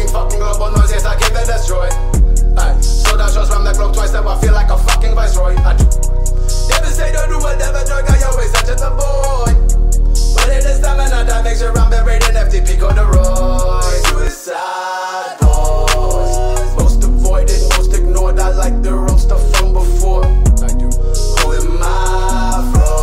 making fucking global noise, yes, I came to destroy. Aye, so that shows from the globe twice, now I feel like a fucking viceroy. Never say don't do whatever drug, I always such a boy. But it is time and that makes you run buried in FTP corduroy. Suicide boys, most avoided, most ignored. I like the real stuff from before. I do. Who am I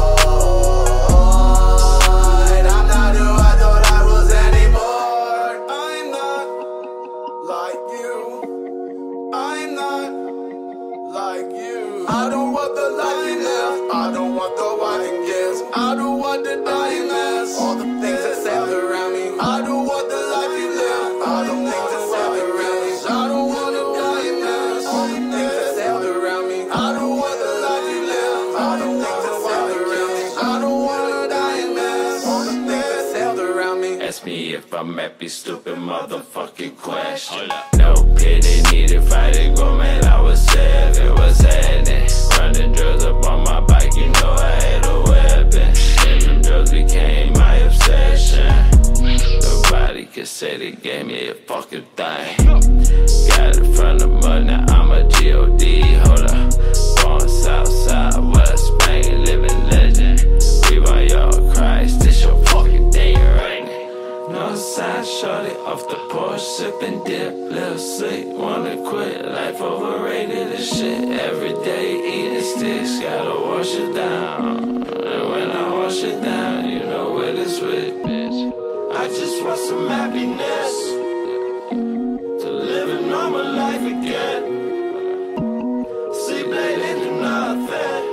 Freud? I'm not who I thought I was anymore. I'm not like you. I'm not like you. I don't want the life you live. I don't want the wine gifts. I don't want the diamonds. All the things that sail around me. I don't want the life you live. I don't think that sail around me. I don't want the diamonds. All the things that sail around me. I don't want the life you live. I don't think that sail around me. I don't want the diamonds. All the things that sailed around me. Ask me if I'm happy, stupid motherfucking question. No pity needed, fighting go, man, I was sad, it was happening. Running drugs up on my bike, you know I had a weapon. And them drugs became my obsession. Nobody could say they gave me a fucking thing. Got it from the mud, now I'm a G.O.D. Hold up, born Southside, West Spain, living legend. We want your Christ, this your fucking day, right? No sign, shorty off the porch, sipping dip, little sleep, wanna quit, life overrated as shit. Every day eating sticks, gotta wash it down. And when I wash it down, you know what it's with, bitch. I just want some happiness, to live a normal life again. Sleep late and do nothing.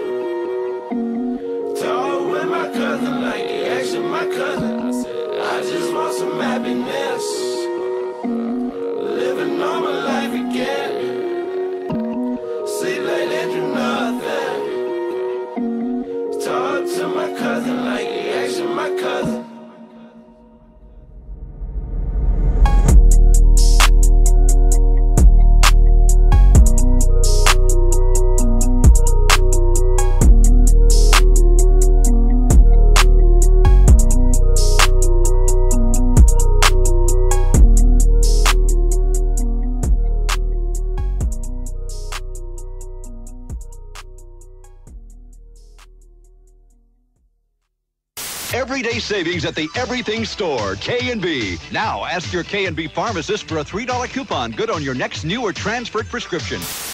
Talk with my cousin like he actually my cousin. I just want some happiness, live a normal life again. Sleep late and do nothing. Talk to my cousin like he actually my cousin. Everyday savings at the Everything Store, K&B. Now ask your K&B pharmacist for a $3 coupon good on your next new or transferred prescription.